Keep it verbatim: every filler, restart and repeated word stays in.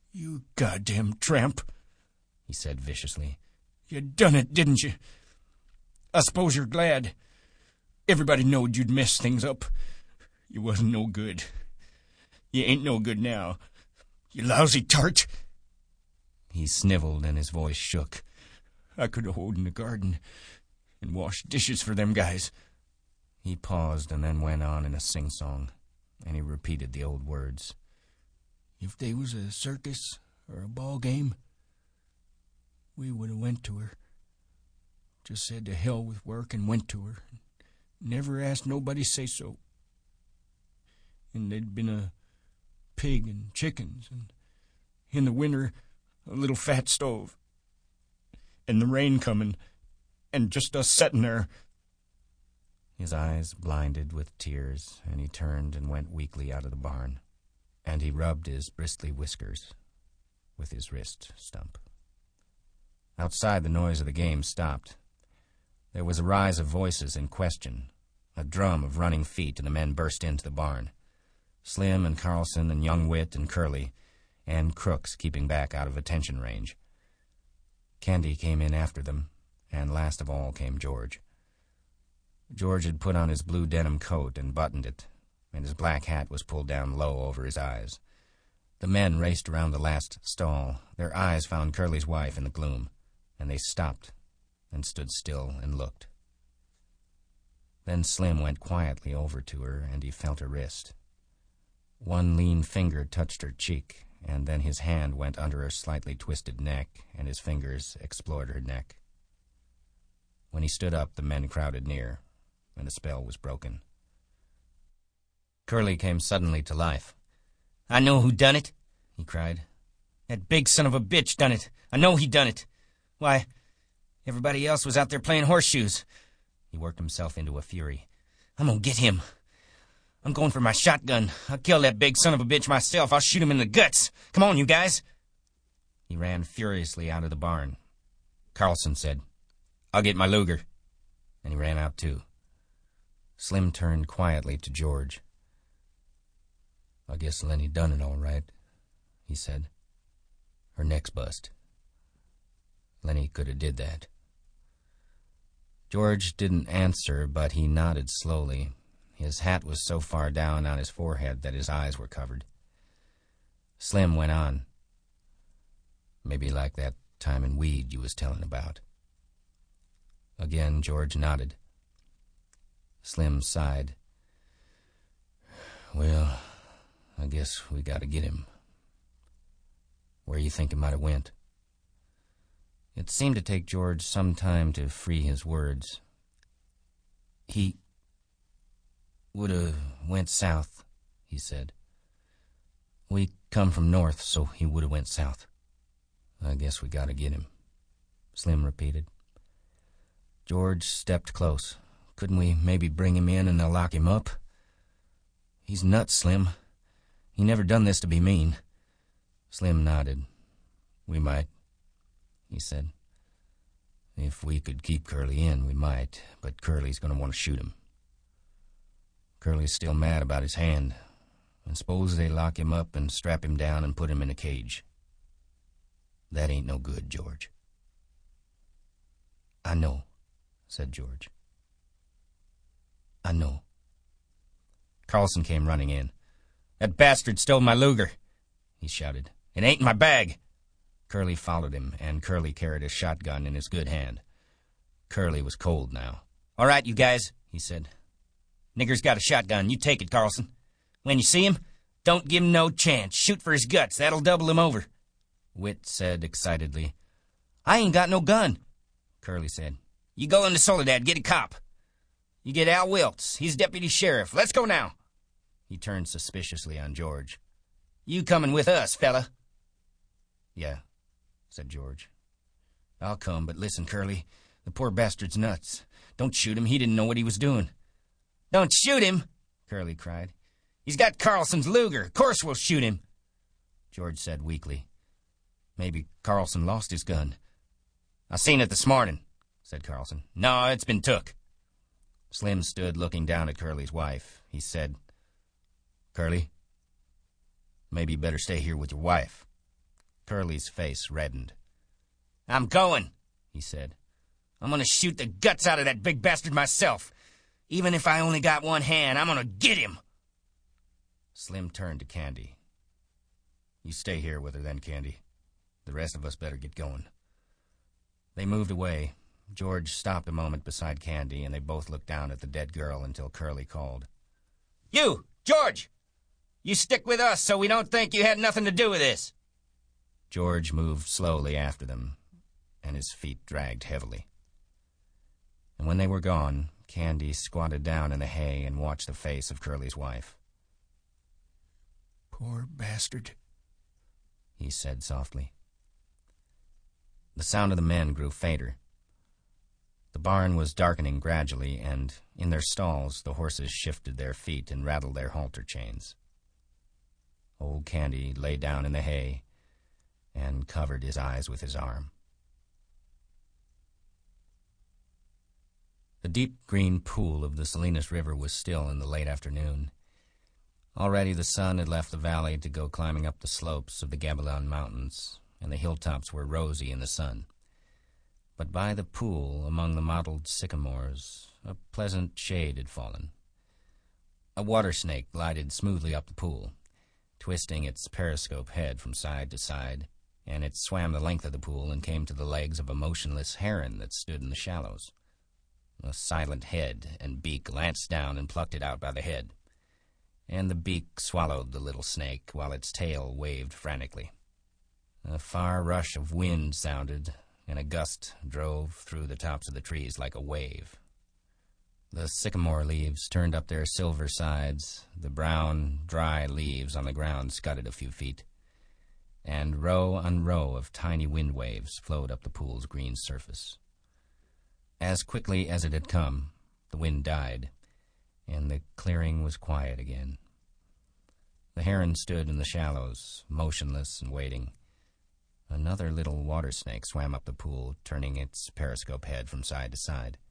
You goddamn tramp, he said viciously. You done it, didn't you? I suppose you're glad. Everybody knowed you'd mess things up. You wasn't no good. You ain't no good now. You lousy tart. He sniveled and his voice shook. I could have hoed in the garden and washed dishes for them guys. He paused and then went on in a sing-song, and he repeated the old words. If they was a circus or a ball game, we would have went to her. Just said to hell with work and went to her. Never asked nobody say so. And there'd been a pig and chickens, and in the winter, a little fat stove. And the rain coming, and just us setting there. His eyes blinded with tears, and he turned and went weakly out of the barn, and he rubbed his bristly whiskers with his wrist stump. Outside, the noise of the game stopped. There was a rise of voices in question, a drum of running feet, and the men burst into the barn. Slim and Carlson and young Witt and Curly, and Crooks keeping back out of attention range. Candy came in after them, and last of all came George. George had put on his blue denim coat and buttoned it, and his black hat was pulled down low over his eyes. The men raced around the last stall. Their eyes found Curly's wife in the gloom, and they stopped and stood still and looked. Then Slim went quietly over to her, and he felt her wrist. One lean finger touched her cheek, and then his hand went under her slightly twisted neck, and his fingers explored her neck. When he stood up, the men crowded near, and the spell was broken. Curly came suddenly to life. I know who done it, he cried. That big son of a bitch done it. I know he done it. Why, everybody else was out there playing horseshoes. He worked himself into a fury. I'm gonna get him. I'm going for my shotgun. I'll kill that big son of a bitch myself. I'll shoot him in the guts. Come on, you guys. He ran furiously out of the barn. Carlson said, I'll get my Luger. And he ran out too. Slim turned quietly to George. I guess Lenny done it all right, he said. Her neck's bust. Lenny could have did that. George didn't answer, but he nodded slowly. His hat was so far down on his forehead that his eyes were covered. Slim went on. Maybe like that time in Weed you was telling about. Again, George nodded. Slim sighed. Well, I guess we gotta get him. Where you think he might have went? It seemed to take George some time to free his words. He would have went south, he said. We come from north, so he would have went south. I guess we gotta get him, Slim repeated. George stepped close. Couldn't we maybe bring him in and they'll lock him up? He's nuts, Slim. He never done this to be mean. Slim nodded. We might, he said. If we could keep Curly in, we might, but Curly's gonna want to shoot him. Curly's still mad about his hand, and suppose they lock him up and strap him down and put him in a cage. That ain't no good, George. I know, said George. I know. Carlson came running in. That bastard stole my Luger, he shouted. It ain't in my bag. Curly followed him, and Curly carried a shotgun in his good hand. Curly was cold now. All right, you guys, he said. Nigger's got a shotgun. You take it, Carlson. When you see him, don't give him no chance. Shoot for his guts. That'll double him over. Witt said excitedly. I ain't got no gun, Curly said. You go into Soledad, get a cop. You get Al Wilkes. He's deputy sheriff. Let's go now. He turned suspiciously on George. You coming with us, fella? Yeah, said George. I'll come, but listen, Curly. The poor bastard's nuts. Don't shoot him. He didn't know what he was doing. Don't shoot him, Curly cried. He's got Carlson's Luger. Of course we'll shoot him. George said weakly. Maybe Carlson lost his gun. I seen it this morning, said Carlson. No, it's been took. Slim stood looking down at Curly's wife. He said, Curly, maybe you better stay here with your wife. Curly's face reddened. "I'm going," he said. "I'm gonna shoot the guts out of that big bastard myself. Even if I only got one hand, I'm gonna get him." Slim turned to Candy. "You stay here with her then, Candy. The rest of us better get going." They moved away. George stopped a moment beside Candy, and they both looked down at the dead girl until Curly called. "You, George! You stick with us so we don't think you had nothing to do with this." George moved slowly after them, and his feet dragged heavily. And when they were gone, Candy squatted down in the hay and watched the face of Curly's wife. "Poor bastard," he said softly. The sound of the men grew fainter. The barn was darkening gradually, and in their stalls the horses shifted their feet and rattled their halter chains. Old Candy lay down in the hay and covered his eyes with his arm. The deep green pool of the Salinas River was still in the late afternoon. Already the sun had left the valley to go climbing up the slopes of the Gabilan Mountains, and the hilltops were rosy in the sun. But by the pool, among the mottled sycamores, a pleasant shade had fallen. A water snake glided smoothly up the pool, twisting its periscope head from side to side, and it swam the length of the pool and came to the legs of a motionless heron that stood in the shallows. A silent head and beak lanced down and plucked it out by the head, and the beak swallowed the little snake while its tail waved frantically. A far rush of wind sounded, and a gust drove through the tops of the trees like a wave. The sycamore leaves turned up their silver sides, the brown, dry leaves on the ground scudded a few feet, and row on row of tiny wind waves flowed up the pool's green surface. As quickly as it had come, the wind died, and the clearing was quiet again. The heron stood in the shallows, motionless and waiting. Another little water snake swam up the pool, turning its periscope head from side to side.